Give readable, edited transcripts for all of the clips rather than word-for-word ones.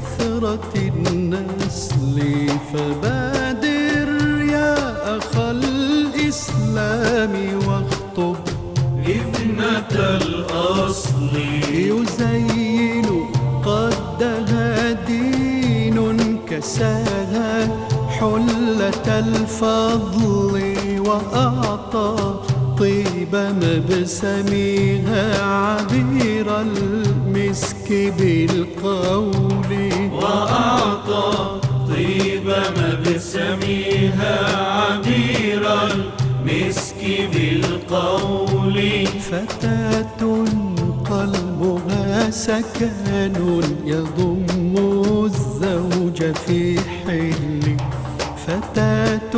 كثرة النسل، فبادر يا أخا الإسلام واخطب ابنة الأصل. يزين قدها دين كساها حلة الفضل، وأعطى طيب مبسمها عبير المسك بالقول. وأعطى طيب مبسمها عبير المسك بالقول. فتاة قلبها سكن يضم الزوج في حل. فتاة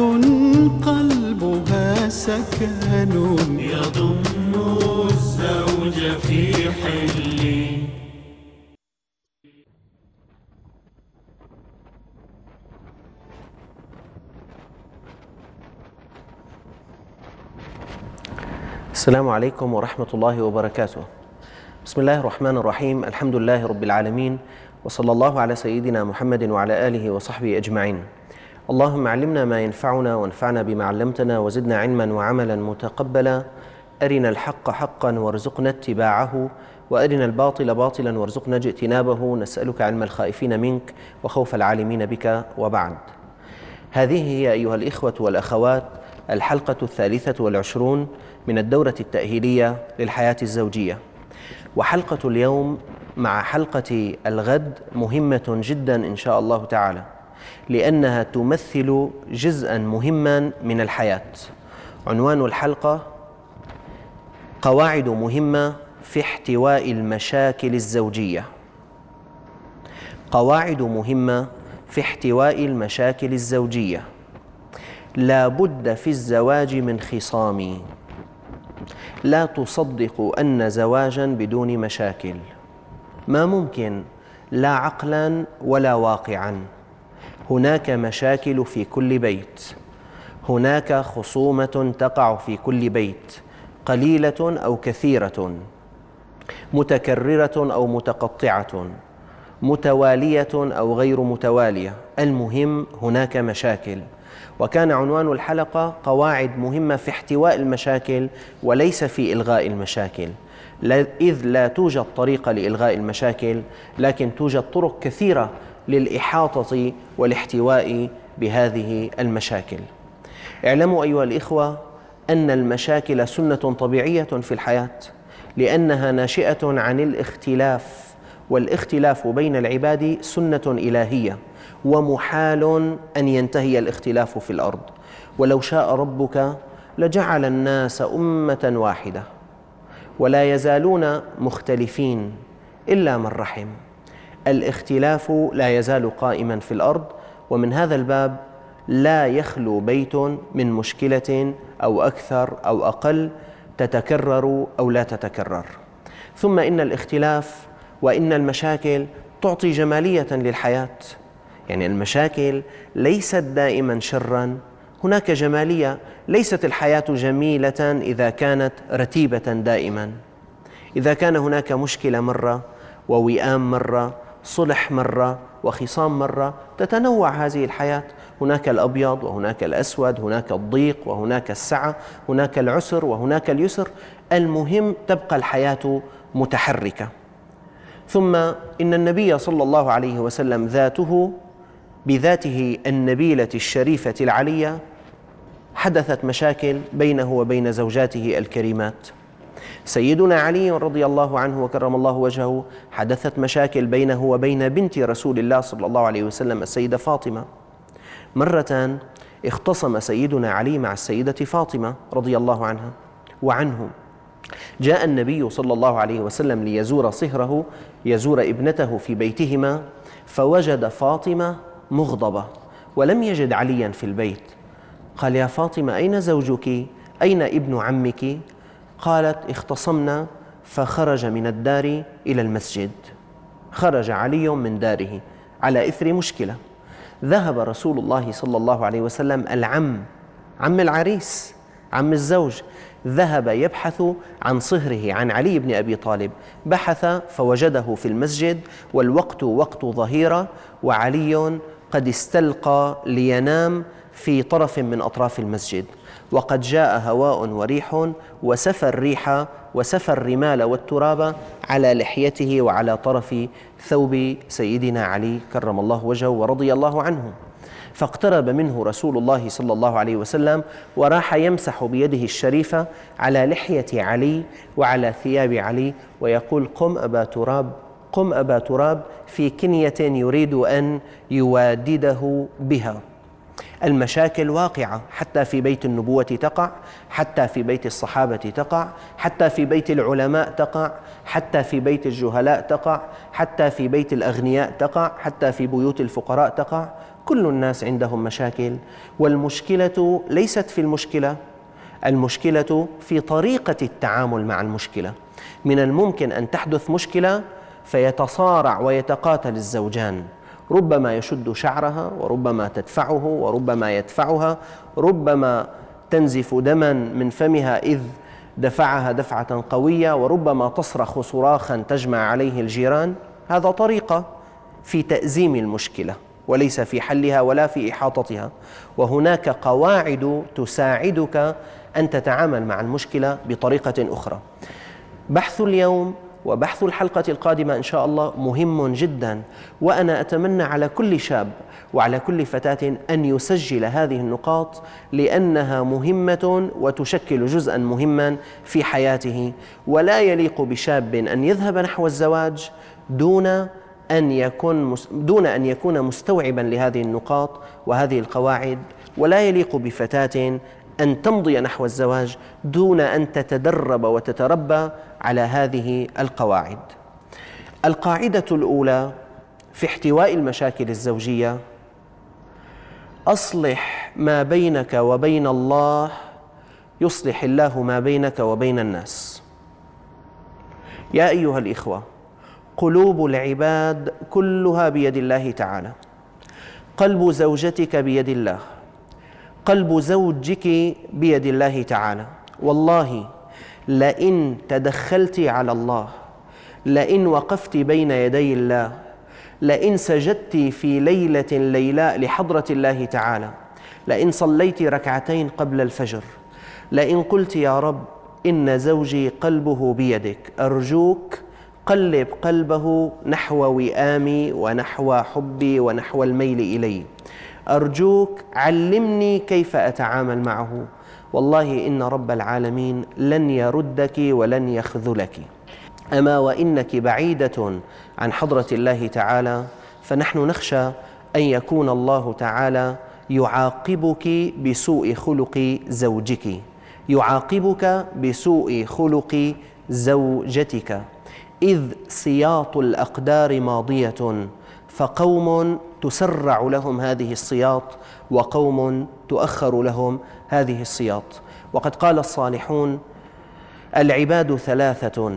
قلبها سكن يضم الزوج في حل. السلام عليكم ورحمة الله وبركاته. بسم الله الرحمن الرحيم. الحمد لله رب العالمين، وصلى الله على سيدنا محمد وعلى آله وصحبه أجمعين. اللهم علمنا ما ينفعنا وانفعنا بما علمتنا، وزدنا علما وعملا متقبلا. أرنا الحق حقا وارزقنا اتباعه، وأرنا الباطل باطلا وارزقنا اجتنابه. نسألك علم الخائفين منك وخوف العالمين بك، وبعد. هذه هي أيها الإخوة والأخوات الحلقة 23 من الدورة التأهيلية للحياة الزوجية. وحلقة اليوم مع حلقة الغد مهمة جدا إن شاء الله تعالى، لأنها تمثل جزءا مهما من الحياة. عنوان الحلقة: قواعد مهمة في احتواء المشاكل الزوجية. قواعد مهمة في احتواء المشاكل الزوجية. لا بد في الزواج من خصام. لا تصدق أن زواجا بدون مشاكل ما ممكن، لا عقلا ولا واقعا. هناك مشاكل في كل بيت، هناك خصومة تقع في كل بيت، قليلة أو كثيرة، متكررة أو متقطعة، متوالية أو غير متوالية. المهم هناك مشاكل. وكان عنوان الحلقة قواعد مهمة في احتواء المشاكل وليس في إلغاء المشاكل، إذ لا توجد طريقة لإلغاء المشاكل، لكن توجد طرق كثيرة للإحاطة والاحتواء بهذه المشاكل. اعلموا أيها الإخوة أن المشاكل سنة طبيعية في الحياة، لأنها ناشئة عن الاختلاف، والاختلاف بين العباد سنة إلهية، ومحال أن ينتهي الاختلاف في الأرض. ولو شاء ربك لجعل الناس أمة واحدة ولا يزالون مختلفين إلا من رحم. الاختلاف لا يزال قائما في الأرض، ومن هذا الباب لا يخلو بيت من مشكلة أو أكثر أو أقل، تتكرر أو لا تتكرر. ثم إن الاختلاف وإن المشاكل تعطي جمالية للحياة. يعني المشاكل ليست دائما شرا، هناك جمالية. ليست الحياة جميلة إذا كانت رتيبة دائما. إذا كان هناك مشكلة مرة، ووئام مرة، صلح مرة، وخصام مرة، تتنوع هذه الحياة. هناك الأبيض وهناك الأسود، هناك الضيق وهناك السعة، هناك العسر وهناك اليسر. المهم تبقى الحياة متحركة. ثم إن النبي صلى الله عليه وسلم بذاته النبيلة الشريفة العلية حدثت مشاكل بينه وبين زوجاته الكريمات. سيدنا علي رضي الله عنه وكرم الله وجهه حدثت مشاكل بينه وبين بنت رسول الله صلى الله عليه وسلم السيدة فاطمة. مرة اختصم سيدنا علي مع السيدة فاطمة رضي الله عنها وعنه. جاء النبي صلى الله عليه وسلم ليزور صهره، يزور ابنته في بيتهما، فوجد فاطمة مغضبة ولم يجد عليا في البيت. قال: يا فاطمة، أين زوجك؟ أين ابن عمك؟ قالت: اختصمنا فخرج من الدار إلى المسجد. خرج علي من داره على إثر مشكلة. ذهب رسول الله صلى الله عليه وسلم، عم العريس، عم الزوج، ذهب يبحث عن صهره عن علي بن أبي طالب، بحث فوجده في المسجد والوقت وقت ظهيرة، وعلي قد استلقى لينام في طرف من أطراف المسجد، وقد جاء هواء وريح وسفى الريح وسفى الرمال والتراب على لحيته وعلى طرف ثوب سيدنا علي كرم الله وجهه ورضي الله عنه. فاقترب منه رسول الله صلى الله عليه وسلم وراح يمسح بيده الشريفة على لحية علي وعلى ثياب علي ويقول: قم أبا تراب، قم أبا تراب، في كنية يريد أن يوادده بها. المشاكل واقعة، حتى في بيت النبوة تقع، حتى في بيت الصحابة تقع، حتى في بيت العلماء تقع، حتى في بيت الجهلاء تقع، حتى في بيت الأغنياء تقع، حتى في بيوت الفقراء تقع. كل الناس عندهم مشاكل، والمشكلة ليست في المشكلة، المشكلة في طريقة التعامل مع المشكلة. من الممكن أن تحدث مشكلة فيتصارع ويتقاتل الزوجان، ربما يشد شعرها وربما تدفعه وربما يدفعها، ربما تنزف دما من فمها إذ دفعها دفعة قوية، وربما تصرخ صراخا تجمع عليه الجيران. هذا طريقة في تأزيم المشكلة وليس في حلها ولا في إحاطتها. وهناك قواعد تساعدك أن تتعامل مع المشكلة بطريقة أخرى. بحث اليوم وبحث الحلقة القادمة إن شاء الله مهم جدا، وأنا أتمنى على كل شاب وعلى كل فتاة أن يسجل هذه النقاط، لأنها مهمة وتشكل جزءا مهما في حياته. ولا يليق بشاب أن يذهب نحو الزواج دون أن يكون مستوعبا لهذه النقاط وهذه القواعد، ولا يليق بفتاة أن تمضي نحو الزواج دون أن تتدرب وتتربى على هذه القواعد. القاعدة الأولى في احتواء المشاكل الزوجية: أصلح ما بينك وبين الله يصلح الله ما بينك وبين الناس. يا أيها الإخوة، قلوب العباد كلها بيد الله تعالى. قلب زوجتك بيد الله، قلب زوجك بيد الله تعالى. والله لئن تدخلت على الله، لئن وقفت بين يدي الله، لئن سجدت في ليلة ليلاء لحضرة الله تعالى، لئن صليت ركعتين قبل الفجر، لئن قلت يا رب إن زوجي قلبه بيدك، أرجوك قلب قلبه نحو وئامي ونحو حبي ونحو الميل إلي، أرجوك علمني كيف أتعامل معه. والله إن رب العالمين لن يردك ولن يخذلك. أما وإنك بعيدة عن حضرة الله تعالى، فنحن نخشى أن يكون الله تعالى يعاقبك بسوء خلق زوجك، يعاقبك بسوء خلق زوجتك، إذ سياط الأقدار ماضية، فقوم تسرع لهم هذه السياط وقوم تؤخر لهم هذه السياط. وقد قال الصالحون: العباد ثلاثة: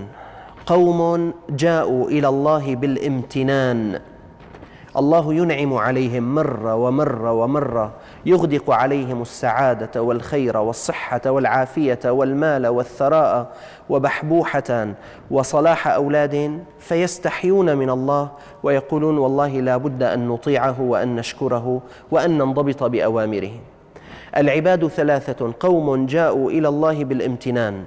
قوم جاءوا إلى الله بالامتنان، الله ينعم عليهم مرة ومرة ومرة، يغدق عليهم السعادة والخير والصحة والعافية والمال والثراء وبحبوحة وصلاح أولاد، فيستحيون من الله ويقولون: والله لا بد أن نطيعه وأن نشكره وأن ننضبط بأوامره. العباد ثلاثة: قوم جاءوا إلى الله بالامتنان،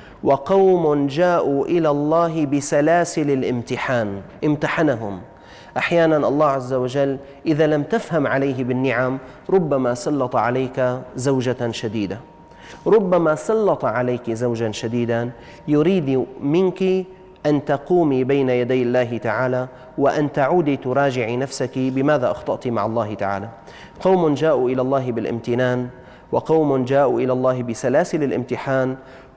وقوم جاءوا إلى الله بسلاسل الامتحان، امتحنهم. أحيانا الله عز وجل إذا لم تفهم عليه بالنعم ربما سلط عليك زوجة شديدة، ربما سلط عليك زوجا شديدا يريد منك أن تقومي بين يدي الله تعالى وأن تعودي تراجعي نفسك بماذا أخطأت مع الله تعالى. قوم جاءوا إلى الله بالامتنان، وقوم جاءوا إلى الله بسلاسل الامتحان،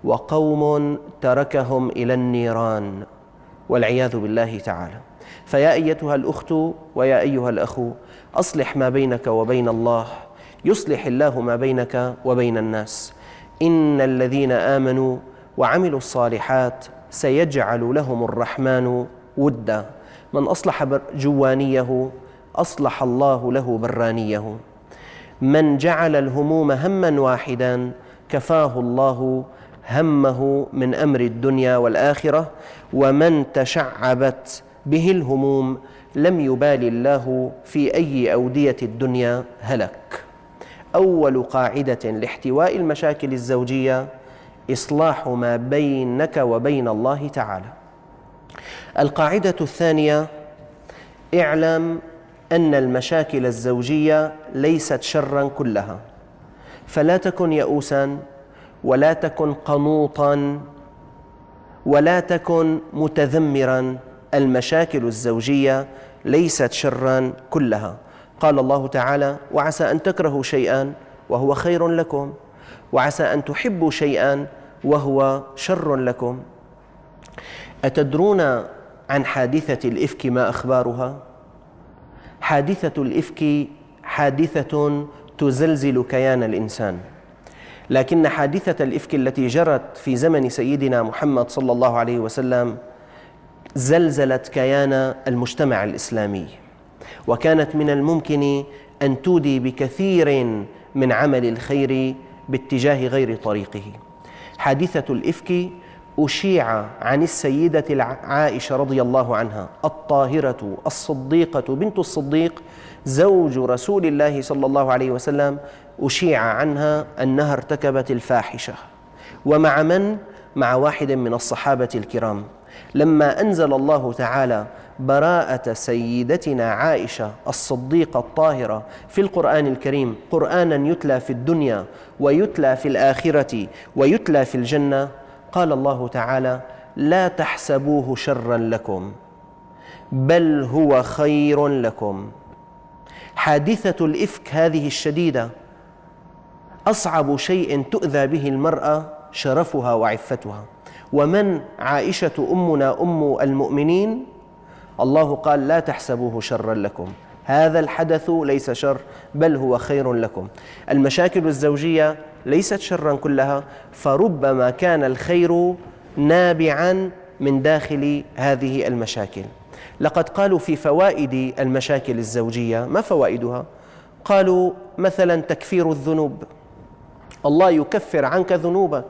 وقوم تركهم إلى النيران والعياذ بالله تعالى. فيا أيتها الأخت ويا أيها الأخ، أصلح ما بينك وبين الله يصلح الله ما بينك وبين الناس. إن الذين آمنوا وعملوا الصالحات سيجعل لهم الرحمن ودا. من أصلح جوانيه أصلح الله له برانيه. من جعل الهموم هما واحدا كفاه الله همه من أمر الدنيا والآخرة، ومن تشعبت به الهموم لم يبال الله في أي أودية الدنيا هلك. أول قاعدة لاحتواء المشاكل الزوجية إصلاح ما بينك وبين الله تعالى. القاعدة الثانية: اعلم أن المشاكل الزوجية ليست شرا كلها، فلا تكن يئوسا ولا تكن قنوطا ولا تكن متذمرا. المشاكل الزوجية ليست شرا كلها. قال الله تعالى: وعسى أن تكرهوا شيئا وهو خير لكم، وعسى أن تحبوا شيئا وهو شر لكم. أتدرون عن حادثة الإفك ما أخبارها؟ حادثة الإفك حادثة تزلزل كيان الإنسان، لكن حادثة الإفك التي جرت في زمن سيدنا محمد صلى الله عليه وسلم زلزلت كيان المجتمع الإسلامي، وكانت من الممكن أن تودي بكثير من عمل الخير باتجاه غير طريقه. حادثة الإفك أشيع عن السيدة عائشة رضي الله عنها الطاهرة الصديقة بنت الصديق زوج رسول الله صلى الله عليه وسلم، أشيع عنها أنها ارتكبت الفاحشة. ومع من؟ مع واحد من الصحابة الكرام. لما أنزل الله تعالى براءة سيدتنا عائشة الصديقة الطاهرة في القرآن الكريم، قرآنا يتلى في الدنيا ويتلى في الآخرة ويتلى في الجنة، قال الله تعالى: لا تحسبوه شرا لكم بل هو خير لكم. حادثة الإفك هذه الشديدة أصعب شيء تؤذى به المرأة شرفها وعفتها. ومن عائشة أمنا أم المؤمنين؟ الله قال: لا تحسبوه شرا لكم، هذا الحدث ليس شر بل هو خير لكم. المشاكل الزوجية ليست شرا كلها، فربما كان الخير نابعا من داخل هذه المشاكل. لقد قالوا في فوائد المشاكل الزوجية، ما فوائدها؟ قالوا مثلا تكفير الذنوب، الله يكفر عنك ذنوبك.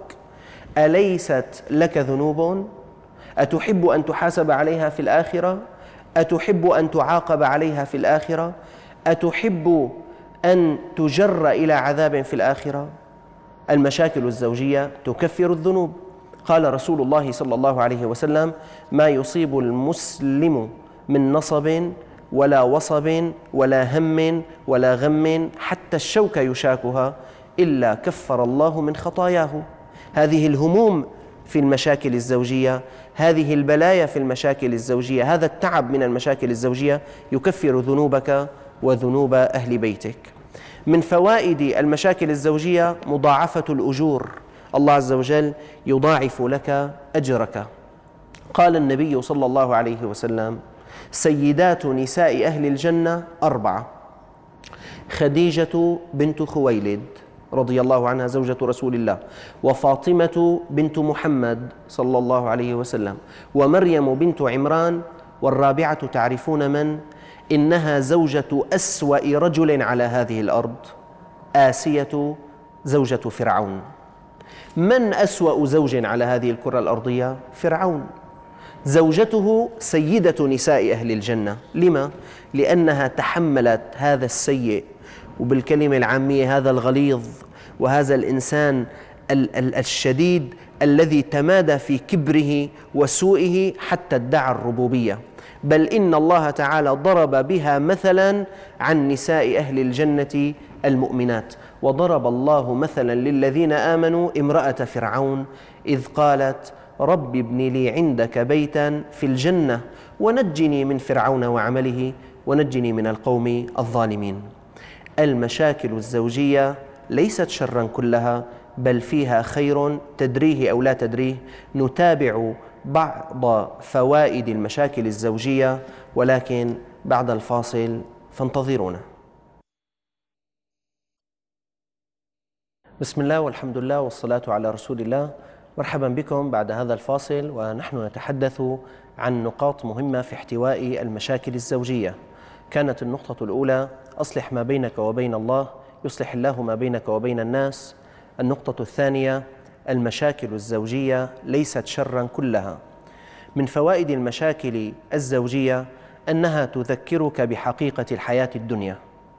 أليست لك ذنوب؟ أتحب أن تحاسب عليها في الآخرة؟ أتحب أن تعاقب عليها في الآخرة؟ أتحب أن تجر إلى عذاب في الآخرة؟ المشاكل الزوجية تكفر الذنوب. قال رسول الله صلى الله عليه وسلم: ما يصيب المسلم من نصب ولا وصب ولا هم ولا غم حتى الشوك يشاكها إلا كفر الله من خطاياه. هذه الهموم في المشاكل الزوجية، هذه البلايا في المشاكل الزوجية، هذا التعب من المشاكل الزوجية يكفر ذنوبك وذنوب أهل بيتك. من فوائد المشاكل الزوجية مضاعفة الأجور، الله عز وجل يضاعف لك أجرك. قال النبي صلى الله عليه وسلم: سيدات نساء أهل الجنة 4: خديجة بنت خويلد رضي الله عنها زوجة رسول الله، وفاطمة بنت محمد صلى الله عليه وسلم، ومريم بنت عمران، والرابعة تعرفون من؟ إنها زوجة أسوأ رجل على هذه الأرض، آسية زوجة فرعون. من أسوأ زوج على هذه الكرة الأرضية؟ فرعون. زوجته سيدة نساء أهل الجنة. لما؟ لأنها تحملت هذا السيء، وبالكلمة العامية هذا الغليظ، وهذا الإنسان الشديد الذي تمادى في كبره وسوءه حتى ادعى الربوبية. بل إن الله تعالى ضرب بها مثلا عن نساء أهل الجنة المؤمنات. وضرب الله مثلا للذين آمنوا امرأة فرعون إذ قالت: رب ابن لي عندك بيتا في الجنة ونجني من فرعون وعمله ونجني من القوم الظالمين. المشاكل الزوجية ليست شرا كلها، بل فيها خير تدريه أو لا تدريه. نتابع بعض فوائد المشاكل الزوجية ولكن بعد الفاصل، فانتظرونا. بسم الله والحمد لله والصلاة على رسول الله. مرحبا بكم بعد هذا الفاصل، ونحن نتحدث عن نقاط مهمة في احتواء المشاكل الزوجية. كانت النقطة الأولى: أصلح ما بينك وبين الله يصلح الله ما بينك وبين الناس. النقطة الثانية: المشاكل الزوجية ليست شرا كلها. من فوائد المشاكل الزوجية أنها تذكرك بحقيقة الحياة الدنيا.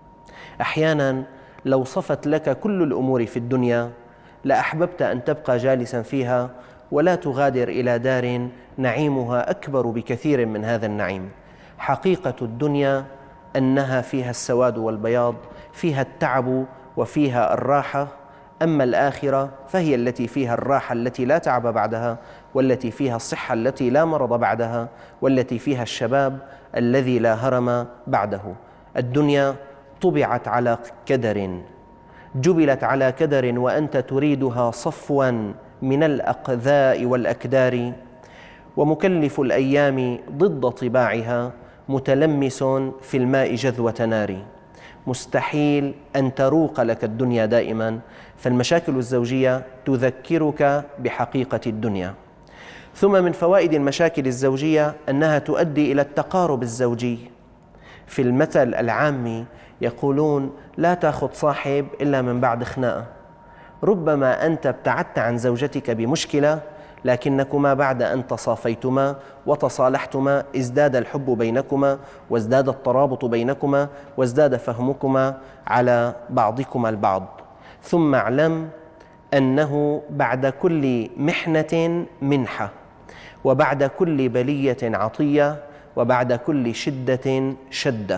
أحيانا لو صفت لك كل الأمور في الدنيا لأحببت أن تبقى جالسا فيها ولا تغادر إلى دار نعيمها أكبر بكثير من هذا النعيم. حقيقة الدنيا أنها فيها السواد والبياض، فيها التعب وفيها الراحة. أما الآخرة فهي التي فيها الراحة التي لا تعب بعدها، والتي فيها الصحة التي لا مرض بعدها، والتي فيها الشباب الذي لا هرم بعده. الدنيا طبعت على كدر، جبلت على كدر، وأنت تريدها صفوا من الأقذاء والأكدار. ومكلف الأيام ضد طباعها متلمس في الماء جذوة نار. مستحيل أن تروق لك الدنيا دائما، فالمشاكل الزوجية تذكرك بحقيقة الدنيا. ثم من فوائد المشاكل الزوجية أنها تؤدي إلى التقارب الزوجي. في المثل العامي يقولون لا تأخذ صاحب إلا من بعد خناقة. ربما أنت ابتعدت عن زوجتك بمشكلة، لكنكما بعد أن تصافيتما وتصالحتما ازداد الحب بينكما، وازداد الترابط بينكما، وازداد فهمكما على بعضكما البعض. ثم اعلم أنه بعد كل محنة منحة، وبعد كل بلية عطية، وبعد كل شدة شدة.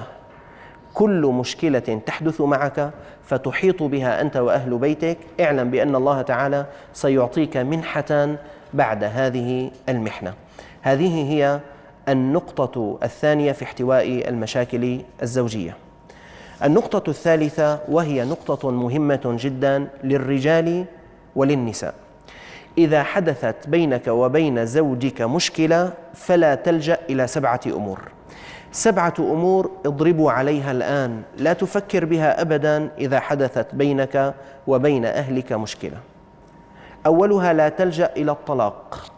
كل مشكلة تحدث معك فتحيط بها أنت وأهل بيتك، اعلم بأن الله تعالى سيعطيك منحة بعد هذه المحنة. هذه هي النقطة الثانية في احتواء المشاكل الزوجية. النقطة الثالثة، وهي نقطة مهمة جدا للرجال وللنساء: إذا حدثت بينك وبين زوجك مشكلة فلا تلجأ إلى 7 أمور. 7 أمور اضربوا عليها الآن، لا تفكر بها أبدا إذا حدثت بينك وبين أهلك مشكلة. أولها: لا تلجأ إلى الطلاق،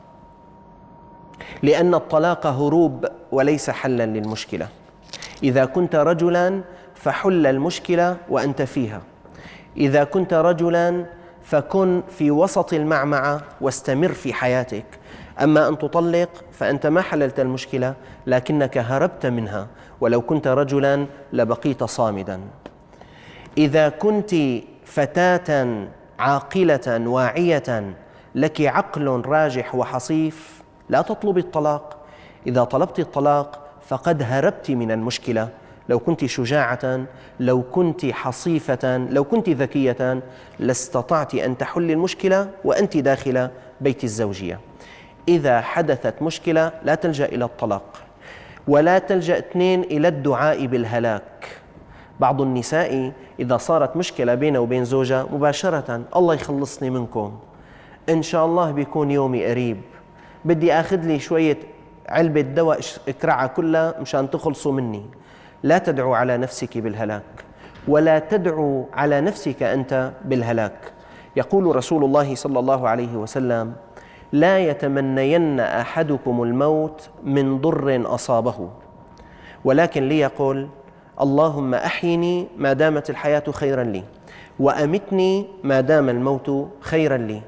لأن الطلاق هروب وليس حلا للمشكلة. إذا كنت رجلا فحل المشكلة وأنت فيها. إذا كنت رجلا فكن في وسط المعمعة واستمر في حياتك. أما أن تطلق فأنت ما حللت المشكلة لكنك هربت منها، ولو كنت رجلا لبقيت صامدا. إذا كنت فتاة عاقلة واعية لك عقل راجح وحصيف لا تطلبي الطلاق. إذا طلبت الطلاق فقد هربت من المشكلة. لو كنت شجاعة، لو كنت حصيفة، لو كنت ذكية، لاستطعت أن تحل المشكلة وأنت داخل بيت الزوجية. إذا حدثت مشكلة لا تلجأ إلى الطلاق، ولا تلجأ 2 إلى الدعاء بالهلاك. بعض النساء إذا صارت مشكلة بينه وبين زوجها مباشرة: الله يخلصني منكم، إن شاء الله بيكون يومي قريب، بدي أخذ لي شوية علبة دواء اكرعها كلها مشان تخلصوا مني. لا تدعو على نفسك بالهلاك، ولا تدعو على نفسك أنت بالهلاك. يقول رسول الله صلى الله عليه وسلم: لا يتمنين أحدكم الموت من ضر أصابه، ولكن ليقل: اللهم أحيني ما دامت الحياة خيرا لي، وأمتني ما دام الموت خيرا لي.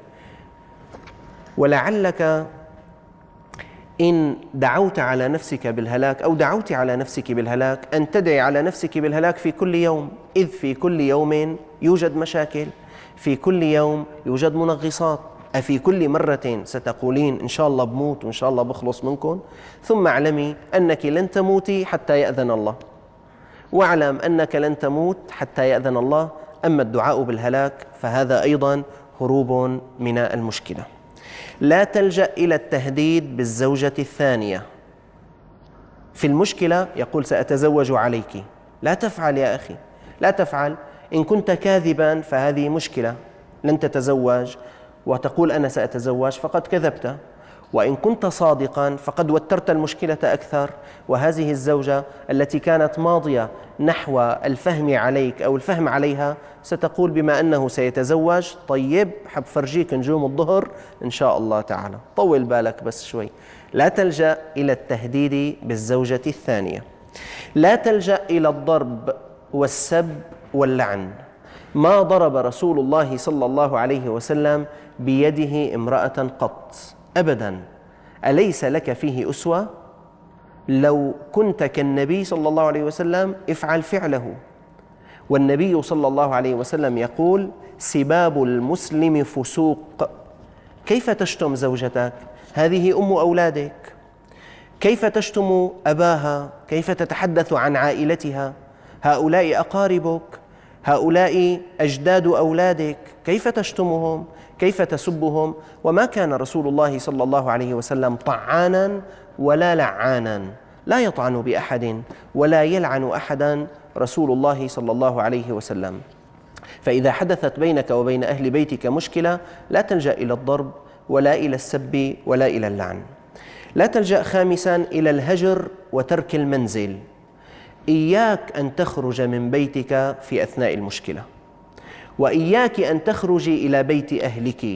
ولعلك إن دعوت على نفسك بالهلاك أو دعوت على نفسك بالهلاك أن تدعي على نفسك بالهلاك في كل يوم، إذ في كل يوم يوجد مشاكل، في كل يوم يوجد منغصات. أفي كل مرة ستقولين إن شاء الله بموت وإن شاء الله بخلص منكم؟ ثم اعلمي أنك لن تموتي حتى يأذن الله، واعلم أنك لن تموت حتى يأذن الله. أما الدعاء بالهلاك فهذا أيضا هروب من المشكلة. لا تلجأ إلى التهديد بالزوجة الثانية. في المشكلة يقول: سأتزوج عليك. لا تفعل يا أخي، لا تفعل. إن كنت كاذبا فهذه مشكلة، لن تتزوج وتقول أنا سأتزوج، فقد كذبت. وإن كنت صادقا فقد وترت المشكلة أكثر، وهذه الزوجة التي كانت ماضية نحو الفهم عليك أو الفهم عليها ستقول بما أنه سيتزوج: طيب حب فرجيك نجوم الظهر إن شاء الله تعالى، طول بالك بس شوي. لا تلجأ إلى التهديد بالزوجة الثانية. لا تلجأ إلى الضرب والسب واللعن. ما ضرب رسول الله صلى الله عليه وسلم بيده امرأة قط أبدا. أليس لك فيه أسوة؟ لو كنت كالنبي صلى الله عليه وسلم افعل فعله. والنبي صلى الله عليه وسلم يقول: سباب المسلم فسوق. كيف تشتم زوجتك؟ هذه أم أولادك. كيف تشتم أباها؟ كيف تتحدث عن عائلتها؟ هؤلاء أقاربك، هؤلاء أجداد أولادك، كيف تشتمهم؟ كيف تسبهم؟ وما كان رسول الله صلى الله عليه وسلم طعانا ولا لعانا، لا يطعن بأحد ولا يلعن أحدا رسول الله صلى الله عليه وسلم. فإذا حدثت بينك وبين أهل بيتك مشكلة لا تلجأ إلى الضرب ولا إلى السب ولا إلى اللعن. لا تلجأ خامسا إلى الهجر وترك المنزل. إياك أن تخرج من بيتك في أثناء المشكلة، وإياك أن تخرجي إلى بيت أهلك.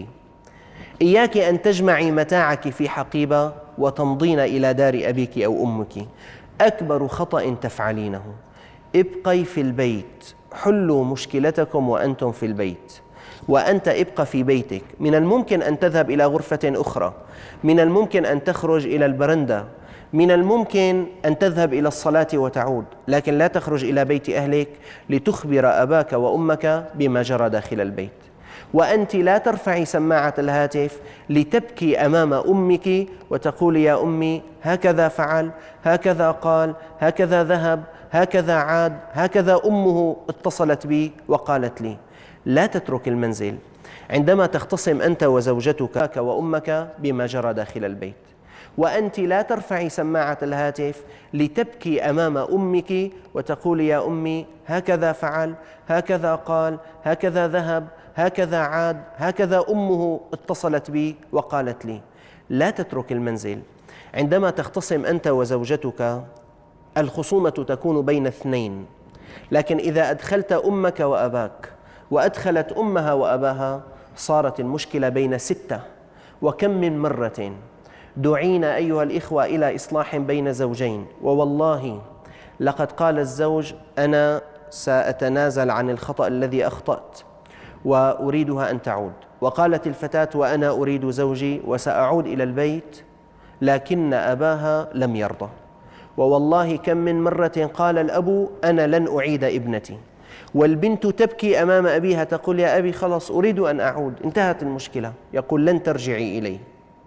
إياك أن تجمعي متاعك في حقيبة وتمضين إلى دار أبيك أو أمك. أكبر خطأ تفعلينه. ابقي في البيت، حلوا مشكلتكم وأنتم في البيت، وأنت ابقى في بيتك. من الممكن أن تذهب إلى غرفة أخرى، من الممكن أن تخرج إلى البرندة، من الممكن أن تذهب إلى الصلاة وتعود، لكن لا تخرج إلى بيت أهلك لتخبر أباك وأمك بما جرى داخل البيت. وأنت لا ترفعي سماعة الهاتف لتبكي أمام أمك وتقول: يا أمي هكذا فعل، هكذا قال، هكذا ذهب، هكذا عاد، هكذا أمه اتصلت بي وقالت لي. لا تترك المنزل عندما تختصم أنت وزوجتك وأمك بما جرى داخل البيت. وأنت لا ترفعي سماعة الهاتف لتبكي أمام أمك وتقول: يا أمي هكذا فعل، هكذا قال، هكذا ذهب، هكذا عاد، هكذا أمه اتصلت بي وقالت لي. لا تترك المنزل عندما تختصم أنت وزوجتك. الخصومة تكون بين اثنين، لكن إذا أدخلت أمك وأباك وأدخلت أمها وأباها صارت المشكلة بين 6. وكم من مرة دعينا أيها الإخوة إلى إصلاح بين زوجين، ووالله لقد قال الزوج: أنا سأتنازل عن الخطأ الذي أخطأت وأريدها أن تعود، وقالت الفتاة: وأنا أريد زوجي وسأعود إلى البيت، لكن أباها لم يرضى. ووالله كم من مرة قال الأب: أنا لن أعيد ابنتي، والبنت تبكي أمام أبيها تقول: يا أبي خلاص أريد أن أعود، انتهت المشكلة. يقول: لن ترجعي إلي.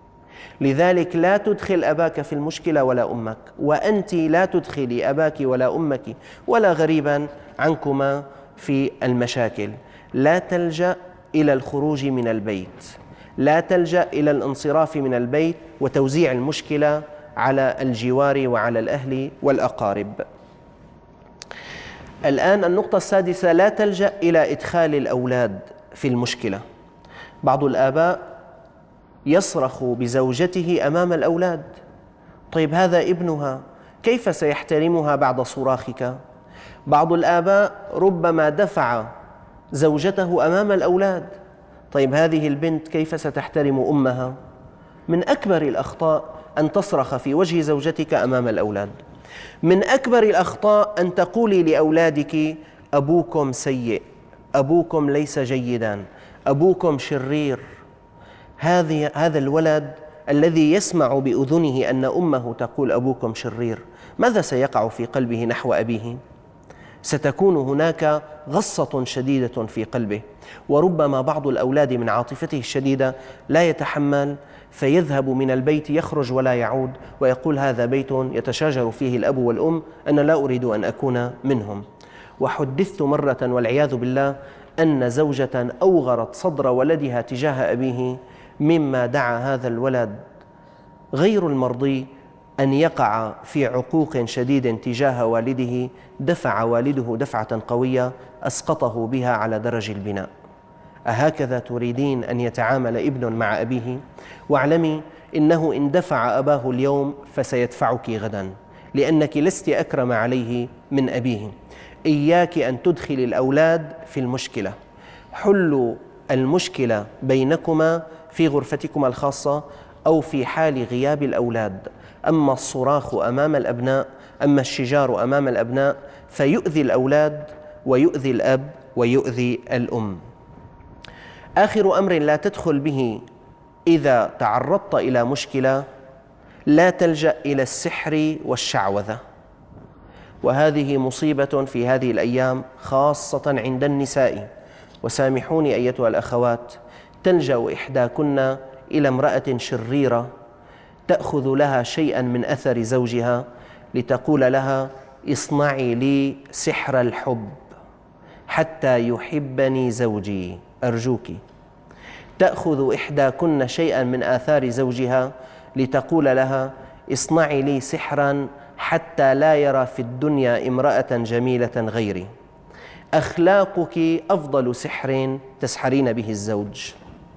لذلك لا تدخل أباك في المشكلة ولا أمك، وأنت لا تدخلي أباك ولا أمك ولا غريبا عنكما في المشاكل. لا تلجأ إلى الخروج من البيت، لا تلجأ إلى الانصراف من البيت وتوزيع المشكلة على الجوار وعلى الأهل والأقارب. الآن النقطة السادسة: لا تلجأ إلى إدخال الأولاد في المشكلة. بعض الآباء يصرخ بزوجته أمام الأولاد. طيب هذا ابنها، كيف سيحترمها بعد صراخك؟ بعض الآباء ربما دفع زوجته أمام الأولاد. طيب هذه البنت كيف ستحترم أمها؟ من أكبر الأخطاء أن تصرخ في وجه زوجتك أمام الأولاد. من أكبر الأخطاء أن تقولي لأولادك: أبوكم سيء، أبوكم ليس جيدا، أبوكم شرير. هذا الولد الذي يسمع بأذنه أن أمه تقول أبوكم شرير، ماذا سيقع في قلبه نحو أبيه؟ ستكون هناك غصة شديدة في قلبه، وربما بعض الأولاد من عاطفته الشديدة لا يتحمل فيذهب من البيت، يخرج ولا يعود، ويقول: هذا بيت يتشاجر فيه الأب والأم، أنا لا أريد أن أكون منهم. وحدثت مرة والعياذ بالله أن زوجة أوغرت صدر ولدها تجاه أبيه، مما دعا هذا الولد غير المرضي أن يقع في عقوق شديد تجاه والده. دفع والده دفعة قوية أسقطه بها على درج البناء. أهكذا تريدين أن يتعامل ابن مع أبيه؟ واعلمي إنه إن دفع أباه اليوم فسيدفعك غدا، لأنك لست أكرم عليه من أبيه. إياك أن تدخل الأولاد في المشكلة. حلوا المشكلة بينكما في غرفتكما الخاصة أو في حال غياب الأولاد. أما الصراخ أمام الأبناء، أما الشجار أمام الأبناء فيؤذي الأولاد ويؤذي الأب ويؤذي الأم. آخر أمر لا تدخل به إذا تعرضت إلى مشكلة: لا تلجأ إلى السحر والشعوذة، وهذه مصيبة في هذه الأيام خاصة عند النساء. وسامحوني أيتها الأخوات، تلجأ إحداكن إلى امرأة شريرة تأخذ لها شيئا من أثر زوجها لتقول لها: اصنعي لي سحر الحب حتى يحبني زوجي، أرجوك. تأخذ إحداكن شيئا من آثار زوجها لتقول لها: اصنعي لي سحرا حتى لا يرى في الدنيا امرأة جميلة غيري. أخلاقك أفضل سحر تسحرين به الزوج،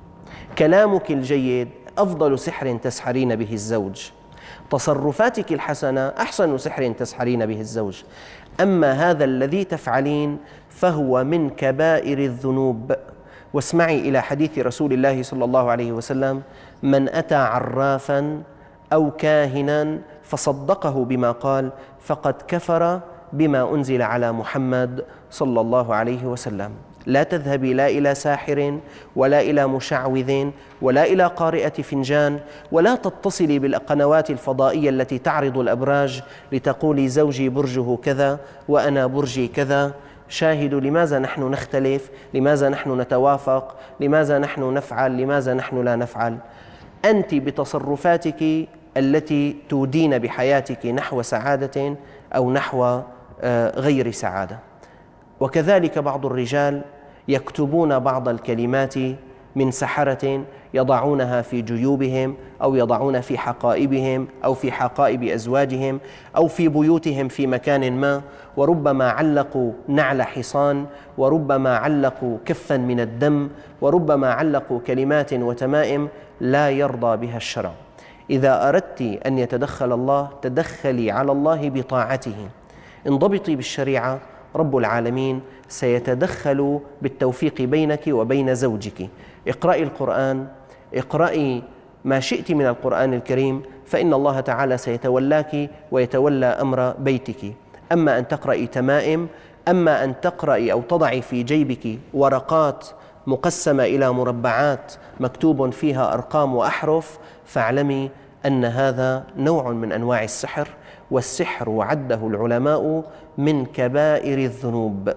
كلامك الجيد أفضل سحر تسحرين به الزوج، تصرفاتك الحسنة أحسن سحر تسحرين به الزوج. أما هذا الذي تفعلين فهو من كبائر الذنوب. واسمعي إلى حديث رسول الله صلى الله عليه وسلم: من أتى عرافا أو كاهنا فصدقه بما قال فقد كفر بما أنزل على محمد صلى الله عليه وسلم. لا تذهبي لا إلى ساحر ولا إلى مشعوذ ولا إلى قارئة فنجان، ولا تتصلي بالقنوات الفضائية التي تعرض الأبراج لتقولي زوجي برجه كذا وأنا برجي كذا. شاهدوا لماذا نحن نختلف، لماذا نحن نتوافق، لماذا نحن نفعل، لماذا نحن لا نفعل. أنت بتصرفاتك التي تودين بحياتك نحو سعادة أو نحو غير سعادة. وكذلك بعض الرجال يكتبون بعض الكلمات من سحرة يضعونها في جيوبهم أو يضعون في حقائبهم أو في حقائب أزواجهم أو في بيوتهم في مكان ما، وربما علقوا نعل حصان، وربما علقوا كفا من الدم، وربما علقوا كلمات وتمائم لا يرضى بها الشرع. إذا أردت أن يتدخل الله تدخلي على الله بطاعته، انضبطي بالشريعة، رب العالمين سيتدخل بالتوفيق بينك وبين زوجك. اقرأي القرآن، اقرأي ما شئت من القرآن الكريم، فإن الله تعالى سيتولاك ويتولى أمر بيتك. أما أن تقرأي تمائم، أما أن تقرأي أو تضعي في جيبك ورقات مقسمة إلى مربعات مكتوب فيها أرقام وأحرف، فاعلمي أن هذا نوع من أنواع السحر، والسحر عده العلماء من كبائر الذنوب.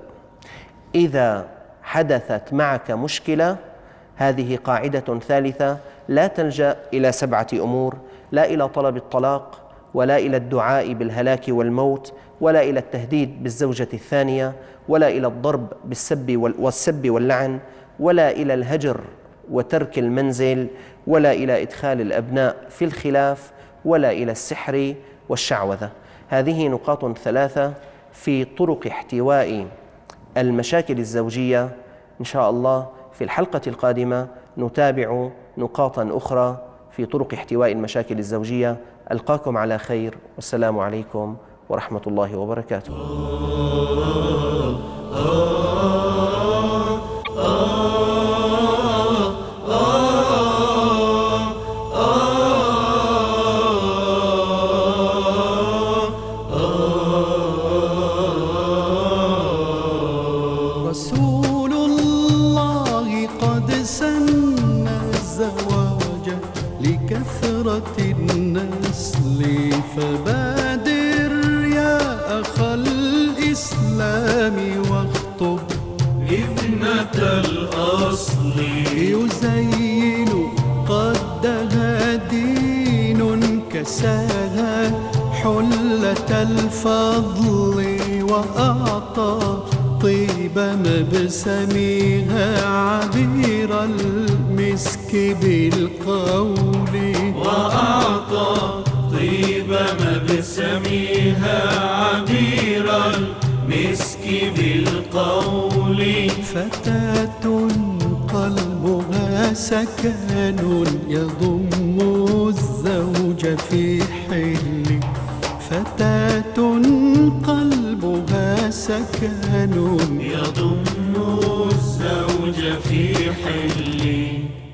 إذا حدثت معك مشكلة، هذه قاعدة ثالثة: لا تلجأ إلى 7 أمور: لا إلى طلب الطلاق، ولا إلى الدعاء بالهلاك والموت، ولا إلى التهديد بالزوجة الثانية، ولا إلى الضرب والسب واللعن، ولا إلى الهجر وترك المنزل، ولا إلى إدخال الأبناء في الخلاف، ولا إلى السحر والشعوذة. هذه نقاط 3 في طرق احتواء المشاكل الزوجية. إن شاء الله في الحلقة القادمة نتابع نقاطا أخرى في طرق احتواء المشاكل الزوجية. ألقاكم على خير، والسلام عليكم ورحمة الله وبركاته. رسول الله قد سن الزواج لكثرة النسل، فبادر يا أخ الإسلام واخطب ابنة الأصل. يزين قدها دين كساها حلة الفضل، وأعطى طيب مبسمها عبير المسك بالقول، وأعطى طيب مبسمها عبير المسك بالقول. فتاة قلبها سكن يضم الزوج في حل، فتاة قلبها سكن يضم الزوج في حل.